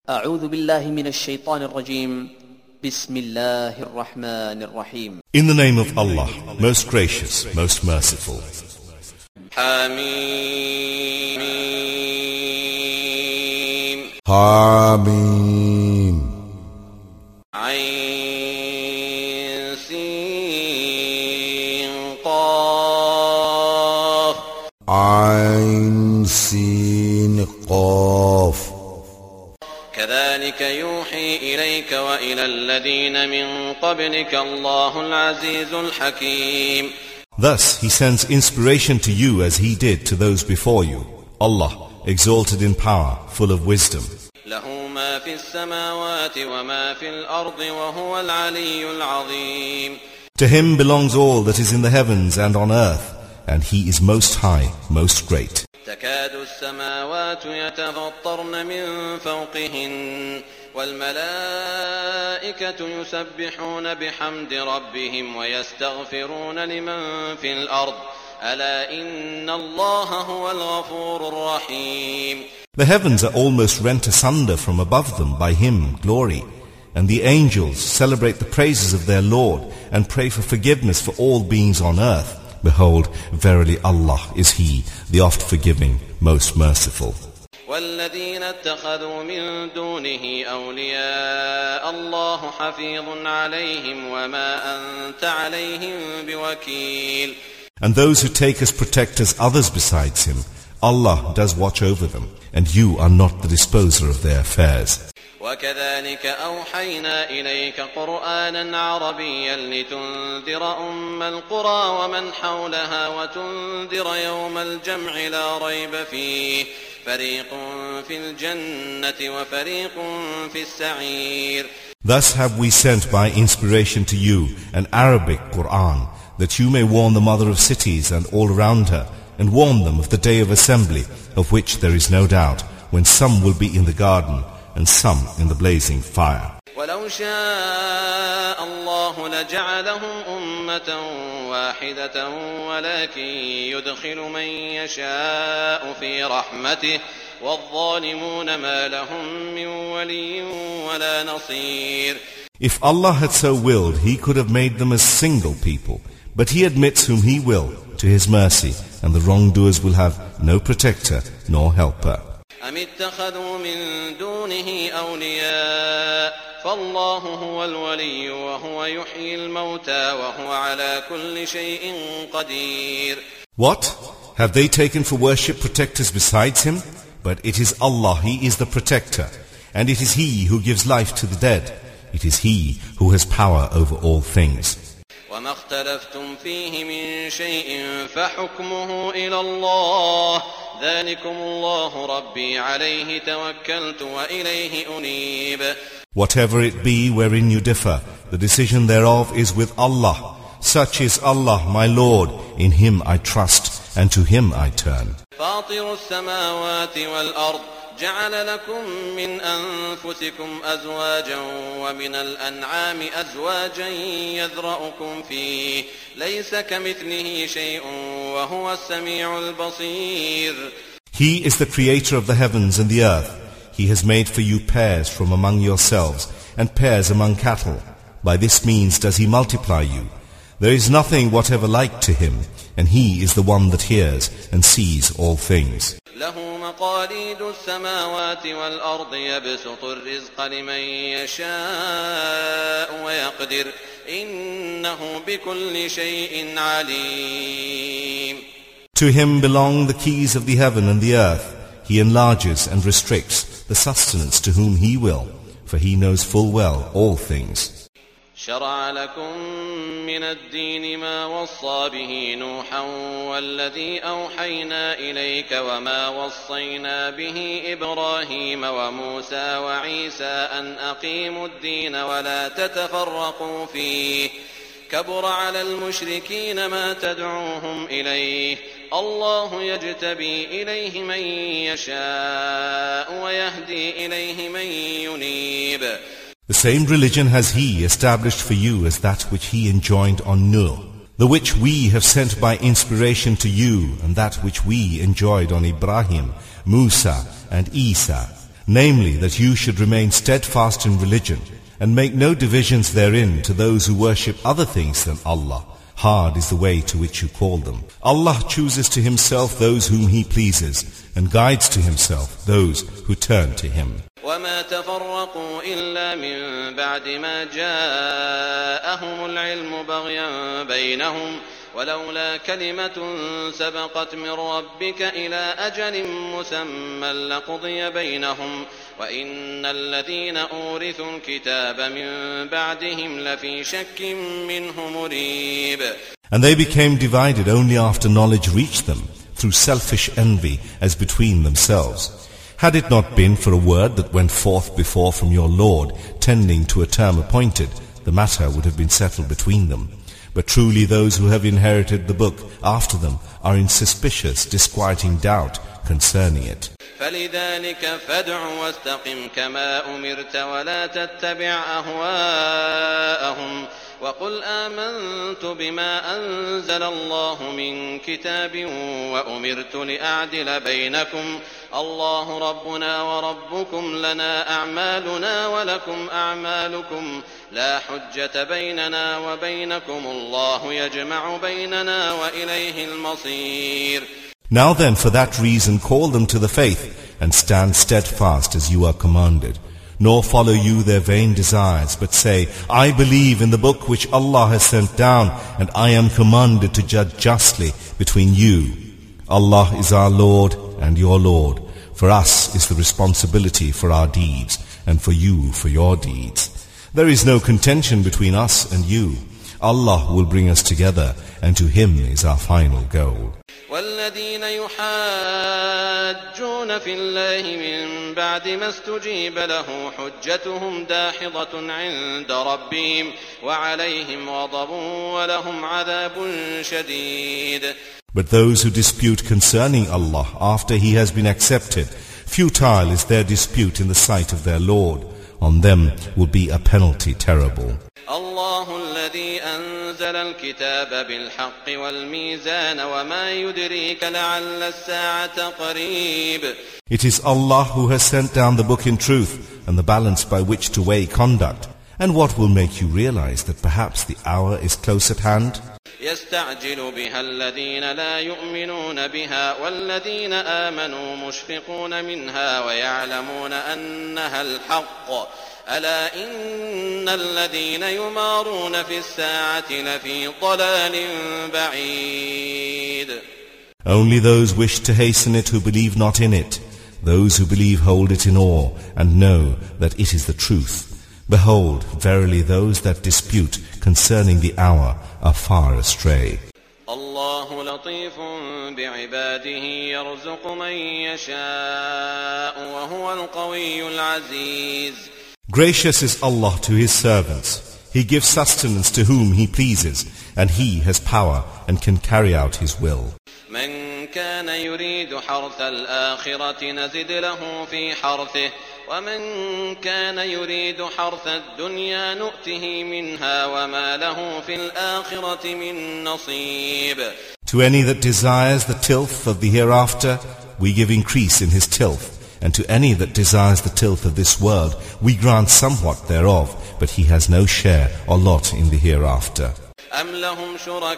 أعوذ بالله من الشيطان الرجيم. بسم الله الرحمن الرحيم. In the name of Allah, most gracious, most merciful. حميم حميم عين سين قاف عين سين قاف كذلك يوحي إليك وإلى الذين من قبلك الله العزيز الحكيم. Thus he sends inspiration to you as he did to those before you. Allah, exalted in power, full of wisdom. له ما في السماوات وما في الأرض وهو العلي العظيم. To him belongs all that is in the heavens and on earth, and he is most high, most great. تكاد السماوات يتفطرن من فوقهن والملائكة يسبحون بحمد ربهم ويستغفرون لمن في الأرض ألا إن الله هو الغفور الرحيم. The heavens are almost rent asunder from above them by him, glory, and the angels celebrate the praises of their Lord and pray for forgiveness for all beings on earth. Behold, verily Allah is He, the oft-forgiving, most merciful. والذين اتخذوا من دونه أولياء الله حفيظ عليهم وما أنت عليهم بوكيل. And those who take as protectors others besides Him, Allah does watch over them, and you are not the disposer of their affairs. وكذلك أوحينا إليك قرآنا عربيا لتنذر أم القرى ومن حولها وتنذر يوم الجمع لا ريب فيه فريق في الجنة وفريق في السعير. Thus have we sent by inspiration to you an Arabic Qur'an, that you may warn the mother of cities and all around her, and warn them of the day of assembly, of which there is no doubt, when some will be in the garden and some in the blazing fire. ولو شاء الله لجعلهم أمة واحدة ولكن يدخل من يشاء في رحمته والظالمون ما لهم من ولي ولا نصير. If Allah had so willed, He could have made them as single people, but He admits whom He will to His mercy, and the wrongdoers will have no protector nor helper. أم اتخذوا من دونه أولياء فالله هو الولي وهو يحيي الموتى وهو على كل شيء قدير. What? Have they taken for worship protectors besides Him? But it is Allah, He is the protector, and it is He who gives life to the dead. It is He who has power over all things. وما اختلفتم فيه من شيء فحكمه إلى الله ذلكم الله ربي عليه توكلت وإليه أنيب. Whatever it be wherein you differ, the decision thereof is with Allah. Such is Allah, my Lord, in Him I trust, and to Him I turn. فاطر السماوات والأرض جعل لكم من أنفسكم أزواجا ومن الأنعام أزواجا يذرأكم فيه ليس كمثله شيء وهو السميع البصير. He is the creator of the heavens and the earth. He has made for you pairs from among yourselves and pairs among cattle. By this means does He multiply you. There is nothing whatever like to Him, and He is the one that hears and sees all things. له مقاليد السماوات والأرض يبسط الرزق لمن يشاء ويقدر إنه بكل شيء عليم. To Him belong the keys of the heaven and the earth. He enlarges and restricts the sustenance to whom He will, for He knows full well all things. شرع لكم من الدين ما وصى به نوحا والذي أوحينا إليك وما وصينا به إبراهيم وموسى وعيسى أن أقيموا الدين ولا تتفرقوا فيه كبر على المشركين ما تدعوهم إليه الله يجتبي إليه من يشاء ويهدي إليه من ينيب. The same religion has He established for you as that which He enjoined on Nuh, the which we have sent by inspiration to you, and that which we enjoined on Ibrahim, Musa, and Isa, namely that you should remain steadfast in religion and make no divisions therein to those who worship other things than Allah. Hard is the way to which you call them. Allah chooses to Himself those whom He pleases and guides to Himself those who turn to Him. وما تفرقوا إلا من بعد ما جاءهم العلم بغيا بينهم ولولا كلمة سبقت من ربك إلى أجل مسمى لقضي بينهم وإن الذين أورثوا الكتاب من بعدهم لفي شك منه مريب. And they became divided only after knowledge reached them, through selfish envy as between themselves. Had it not been for a word that went forth before from your Lord, tending to a term appointed, the matter would have been settled between them. But truly those who have inherited the book after them are in suspicious, disquieting doubt concerning it. فلذلك فادع واستقم كما أمرت ولا تتبع أهواءهم وقل آمنت بما أنزل الله من كتاب وأمرت لأعدل بينكم الله ربنا وربكم لنا أعمالنا ولكم أعمالكم لا حجة بيننا وبينكم الله يجمع بيننا وإليه المصير. Now then, for that reason, call them to the faith and stand steadfast as you are commanded. Nor follow you their vain desires, but say, I believe in the book which Allah has sent down, and I am commanded to judge justly between you. Allah is our Lord and your Lord. For us is the responsibility for our deeds, and for you for your deeds. There is no contention between us and you. Allah will bring us together, and to Him is our final goal. والذين يحاجون في الله من بعد ما استجيب له حجتهم داحضة عند ربهم وعليهم غضب ولهم عذاب شديد. But those who dispute concerning Allah after He has been accepted, futile is their dispute in the sight of their Lord. On them will be a penalty terrible. الله الذي أنزل الكتاب بالحق والميزان وما يدريك لعل الساعة قريب. It is Allah who has sent down the book in truth and the balance by which to weigh conduct. And what will make you realize that perhaps the hour is close at hand? يستعجل بها الذين لا يؤمنون بها والذين آمنوا مشفقون منها ويعلمون أنها الحق ألا إن الذين يمارون في الساعة لفي ضلال بعيد. Only those wish to hasten it who believe not in it. Those who believe hold it in awe and know that it is the truth. Behold, verily those that dispute concerning the hour are far astray. الله لطيف بعباده يرزق من يشاء وهو القوي العزيز. Gracious is Allah to His servants. He gives sustenance to whom He pleases, and He has power and can carry out His will. من كان يريد حرث الآخرة نزد له في حرثه ومن كان يريد حرث الدنيا نؤته منها وما له في الآخرة من نصيب. To any that desires the tilth of the hereafter, we give increase in his tilth. And to any that desires the tilth of this world, we grant somewhat thereof, but he has no share or lot in the hereafter. أم لهم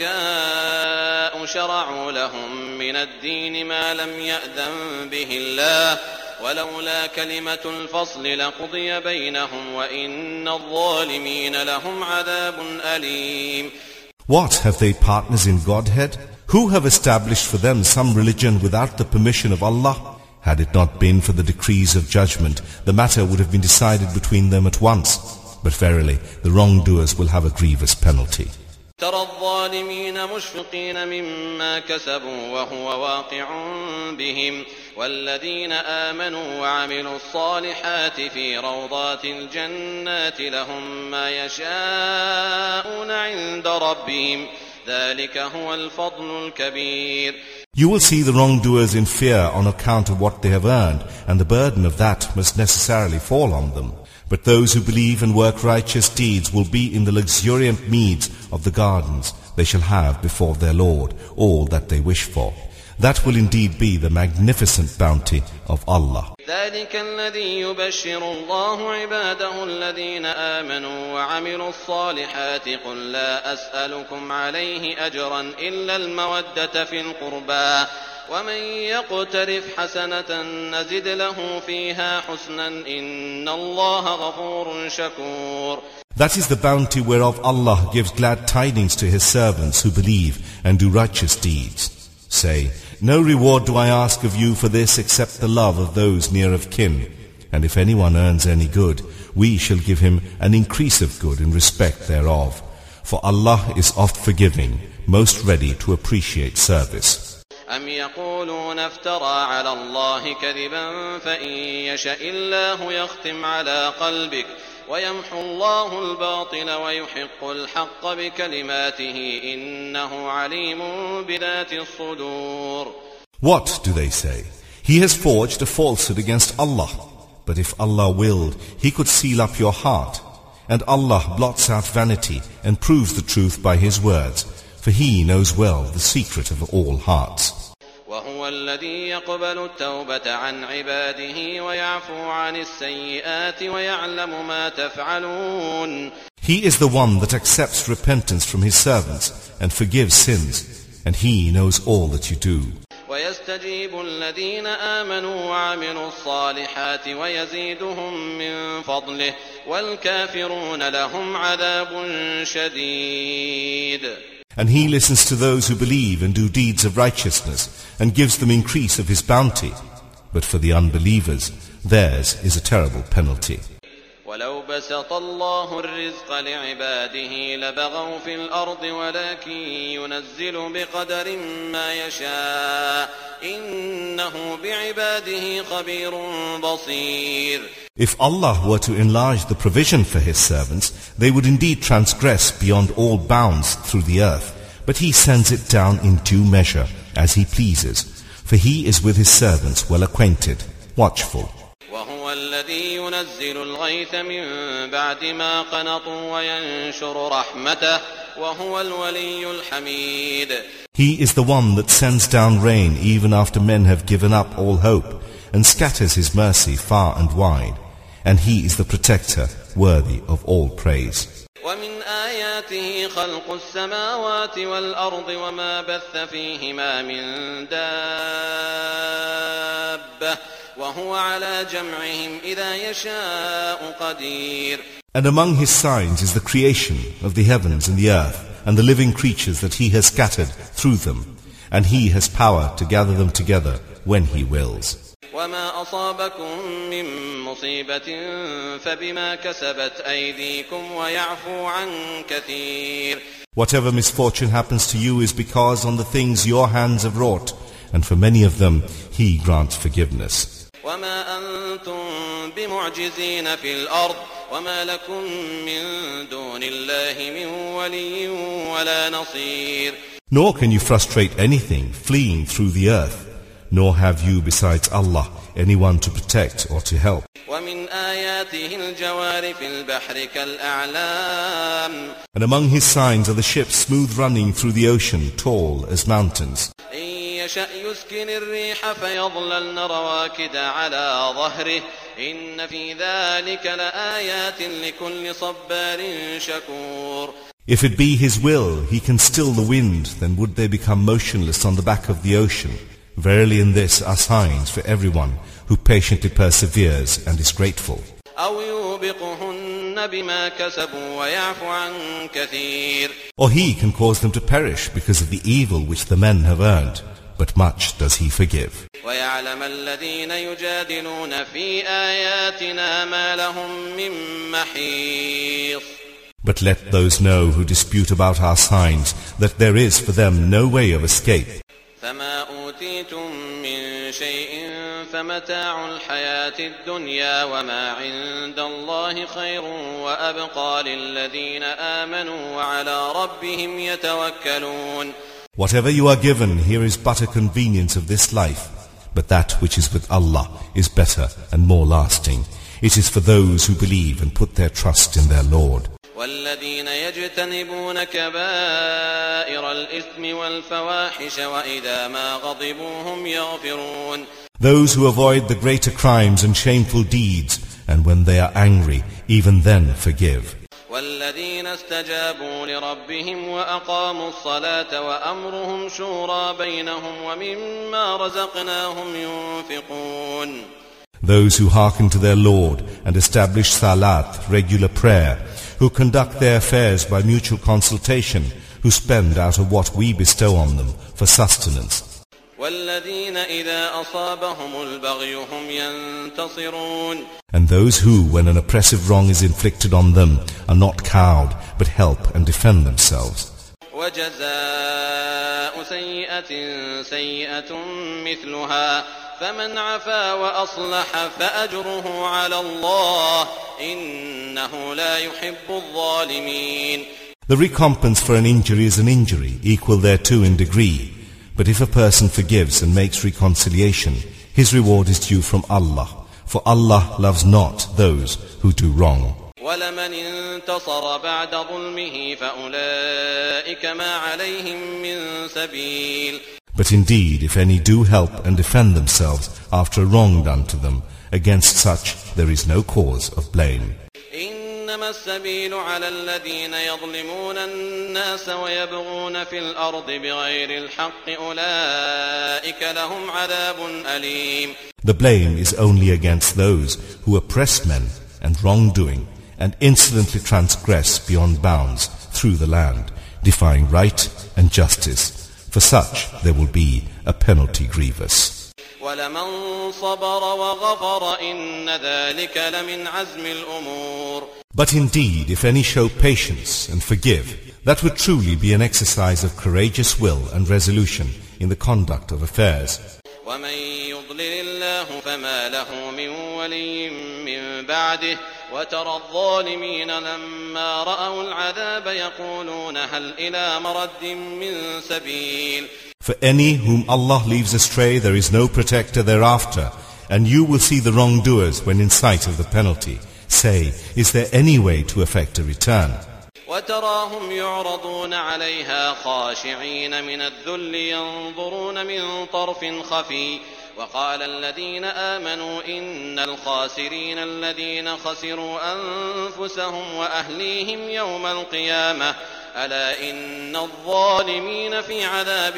شركاء شرعوا لهم من الدين ما لم يأذن به الله ولولا كلمة الفصل لقضي بينهم وإن الظالمين لهم عذاب أليم. What, have they partners in Godhead? Who have established for them some religion without the permission of Allah? Had it not been for the decrees of judgment, the matter would have been decided between them at once. But verily, the wrongdoers will have a grievous penalty. ترى الظالمين مشفقين مما كسبوا وهو واقع بهم والذين آمنوا وعملوا الصالحات في روضات الجنات لهم ما يشاءون عند ربهم ذلك هو الفضل الكبير. You will see the wrongdoers in fear on account of what they have earned, and the burden of that must necessarily fall on them. But those who believe and work righteous deeds will be in the luxuriant meads of the gardens. They shall have before their Lord all that they wish for. That will indeed be the magnificent bounty of Allah. ذلك الذي يبشر الله عباده الذين آمنوا وعملوا الصالحات قل لا أسألكم عليه أجرا إلا المودة في القربى ومن يقترف حسنة نزد له فيها حسنا إن الله غفور شكور. That is the bounty whereof Allah gives glad tidings to His servants who believe and do righteous deeds. Say, no reward do I ask of you for this except the love of those near of kin. And if anyone earns any good, we shall give him an increase of good in respect thereof. For Allah is oft forgiving, most ready to appreciate service. أم يقولون افترى على الله كذبا فإن يشاء الله يختم على قلبك ويمحو الله الباطل ويحق الحق بكلماته إنه عليم بذات الصدور. What do they say? He has forged a falsehood against Allah. But if Allah willed, He could seal up your heart. And Allah blots out vanity and proves the truth by His words. For He knows well the secret of all hearts. وهو الذي يقبل التوبة عن عباده ويعفو عن السيئات ويعلم ما تفعلون. He is the one that accepts repentance from His servants and forgives sins, and He knows all that you do. ويستجيب الذين آمنوا وعملوا الصالحات ويزيدهم من فضله والكافرون لهم عذاب شديد. And He listens to those who believe and do deeds of righteousness and gives them increase of His bounty. But for the unbelievers, theirs is a terrible penalty. ولو بسط الله الرزق لعباده لبغوا في الأرض ولكن ينزل بقدر ما يشاء إنه بعباده خبير بصير. If Allah were to enlarge the provision for His servants, they would indeed transgress beyond all bounds through the earth. But He sends it down in due measure, as He pleases. For He is with His servants well acquainted, watchful. وهو الذي ينزل الغيث من بعد ما قنطوا وينشر رحمته وهو الولي الحميد. He is the one that sends down rain even after men have given up all hope, and scatters His mercy far and wide. And He is the protector, worthy of all praise. ومن آياته خلق السماوات والأرض وما بث فيهما من دابة وهو على جمعهم إذا يشاء قدير. And among His signs is the creation of the heavens and the earth and the living creatures that He has scattered through them. And He has power to gather them together when He wills. وما أصابكم من مصيبة فبما كسبت أيديكم ويعفو عن كثير. Whatever misfortune happens to you is because on the things your hands have wrought, and for many of them He grants forgiveness. وما أنتم بمعجزين في الأرض وما لكم من دون الله من ولي ولا نصير. Nor can you frustrate anything fleeing through the earth, nor have you besides Allah anyone to protect or to help. ومن آياته الجوار في البحر كالأعلام. And among His signs are the ships smooth running through the ocean, tall as mountains. يشأ يسكن الريح فيظللن رواكد على ظهره إن في ذلك لآيات لكل صبار شكور. If it be His will, He can still the wind, then would they become motionless on the back of the ocean. Verily in this are signs for everyone who patiently perseveres and is grateful. أو يوبقهن بما كسبوا ويعفو عن كثير. Or He can cause them to perish because of the evil which the men have earned, but much does He forgive. ويعلم الذين يجادلون في آياتنا ما لهم من محيص. But let those know who dispute about our signs that there is for them no way of escape. فما أوتيتم من شيء فمتاع الحياة الدنيا وما عند الله خير وأبقى للذين آمنوا وعلى ربهم يتوكلون. Whatever you are given here is but a convenience of this life, but that which is with Allah is better and more lasting. It is for those who believe and put their trust in their Lord. والذين يجتنبون كبائر الإثم والفواحش وإذا ما غضبوا هم يغفرون. Those who avoid the greater crimes and shameful deeds, and when they are angry, even then forgive. والذين استجابوا لربهم وأقاموا الصلاة وأمرهم شورى بينهم ومما رزقناهم ينفقون. Those who hearken to their Lord and establish salat, regular prayer, who conduct their affairs by mutual consultation, who spend out of what we bestow on them for sustenance. والذين إذا أصابهم البغي هم ينتصرون. And those who, when an oppressive wrong is inflicted on them, are not cowed, but help and defend themselves. وجزاء سيئة سيئة مثلها فمن عفا وأصلح فأجره على الله إنه لا يحب الظالمين. The recompense for an injury is an injury, equal thereto in degree. But if a person forgives and makes reconciliation, his reward is due from Allah, for Allah loves not those who do wrong. وَلَمَنِ انتصر بعد ظلمه فأولئك ما عليهم من سبيل. But indeed, if any do help and defend themselves after a wrong done to them, against such there is no cause of blame. إنما السبيل على الذين يظلمون الناس ويبغون في الأرض بغير الحق أولئك لهم عذاب أليم. The blame is only against those who oppress men and wrongdoing and insolently transgress beyond bounds through the land, defying right and justice. For such there will be a penalty grievous. وَلَمَنْ صَبَرَ وَغَفَرَ إِنَّ ذَلِكَ لَمِنْ عَزْمِ الْأُمُورِ. But indeed, if any show patience and forgive, that would truly be an exercise of courageous will and resolution in the conduct of affairs. وَمَنْ يُضْلِلِ اللَّهُ فَمَا لَهُ مِنْ وَلِيٍّ مِنْ بَعْدِهِ وَتَرَى الظَّالِمِينَ لَمَّا رَأَوُا الْعَذَابَ يَقُولُونَ هَلْ إِلَى مَرَدٍ مِنْ سَبِيلٍ. For any whom Allah leaves astray, there is no protector thereafter, and you will see the wrongdoers when in sight of the penalty. Say, is there any way to effect a return? وتراهم يعرضون عليها خاشعين من الذل ينظرون من طرف خفي وقال الذين آمنوا إن الخاسرين الذين خسروا أنفسهم وأهليهم يوم القيامة ألا إن الظالمين في عذاب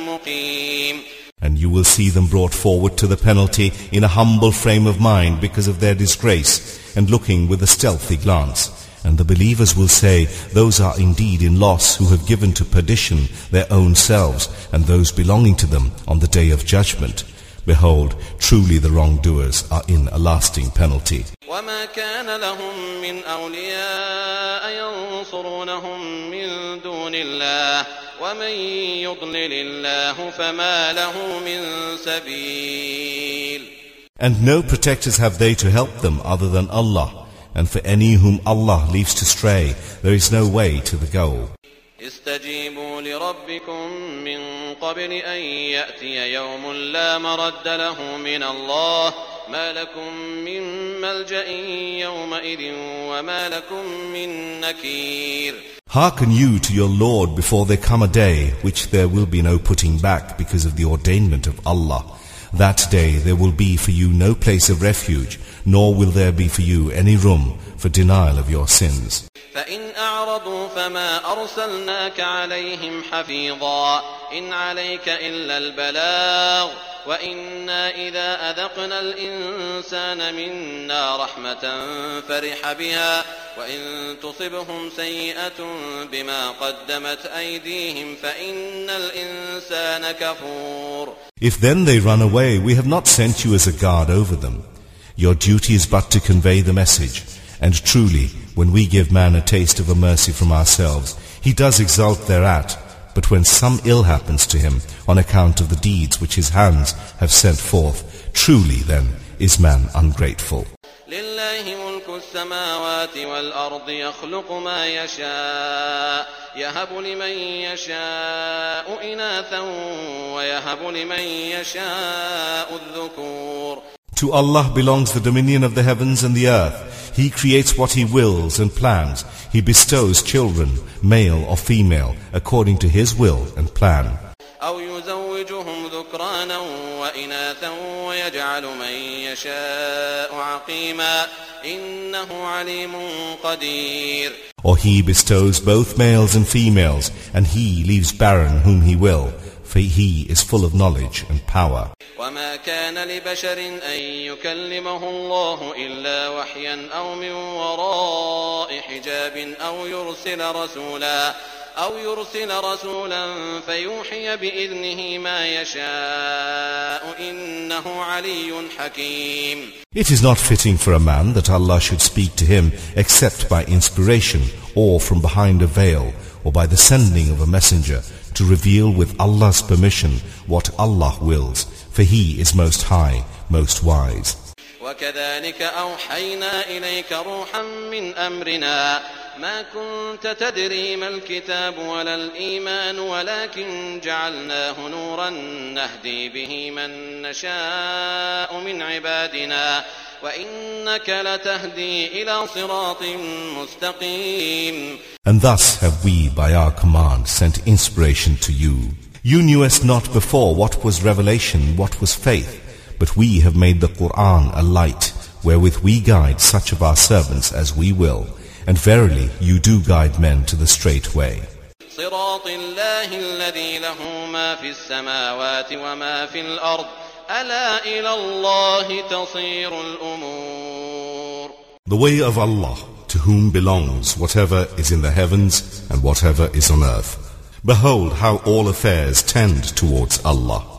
مقيم. And you will see them brought forward to the penalty in a humble frame of mind because of their disgrace, and looking with a stealthy glance. And the believers will say, those are indeed in loss who have given to perdition their own selves and those belonging to them on the day of judgment. Behold, truly the wrongdoers are in a lasting penalty. وَمَا كَانَ لَهُم مِّنْ أَوْلِيَاءَ يَنصُرُونَهُم مِّن دُونِ اللَّهِ وَمَن يُضْلِلِ اللَّهُ فَمَا لَهُ مِن سَبِيلٍ. And no protectors have they to help them other than Allah. And for any whom Allah leaves to stray, there is no way to the goal. استجيبوا لربكم من قبل أن يأتي يوم لا مرد له من الله ما لكم من ملجأ يومئذ وما لكم من نكير. Hearken you to your Lord before there come a day which there will be no putting back because of the ordainment of Allah. That day there will be for you no place of refuge, nor will there be for you any room for denial of your sins. فإن أعرضوا فما أرسلناك عليهم حفيظا إن عليك إلا البلاغ وإنا إذا أذقنا الإنسان منا رحمة فرح بها وإن تصبهم سيئة بما قدمت أيديهم فإن الإنسان كفور. If then they run away, we have not sent you as a guard over them. Your duty is but to convey the message. And truly, when we give man a taste of a mercy from ourselves, he does exult thereat. But when some ill happens to him on account of the deeds which his hands have sent forth, truly then is man ungrateful. لله ملك السماوات والأرض يخلق ما يشاء يهب لمن يشاء إناثا ويهب لمن يشاء الذكور. To Allah belongs the dominion of the heavens and the earth. He creates what He wills and plans. He bestows children, male or female, according to His will and plan. أو يزوجهم ذكرانا وإناثا ويجعل من يشاء عقيما إنه عليم قدير. Or He bestows both males and females, and He leaves barren whom He will, for He is full of knowledge and power. وما كان لبشر أن يكلمه الله إلا وحيا أو من وراء حجاب أو يرسل رسولا فيوحي بإذنه ما يشاء إنه علي حكيم. It is not fitting for a man that Allah should speak to him except by inspiration, or from behind a veil, or by the sending of a messenger, to reveal with Allah's permission what Allah wills, for He is most high, most wise. وكذلك أوحينا إليك روحا من أمرنا ما كنت تدري ما الكتاب ولا الإيمان ولكن جعلناه نورا نهدي به من نشاء من عبادنا وإنك لتهدي إلى صراط مستقيم. And thus have we by our command sent inspiration to you. You knewest not before what was revelation, what was faith, but we have made the Qur'an a light wherewith we guide such of our servants as we will, and verily you do guide men to the straight way. صراط الله الذي له ما في السماوات وما في الأرض ألا إلى الله تصير الأمور. The way of Allah, to whom belongs whatever is in the heavens and whatever is on earth. Behold how all affairs tend towards Allah.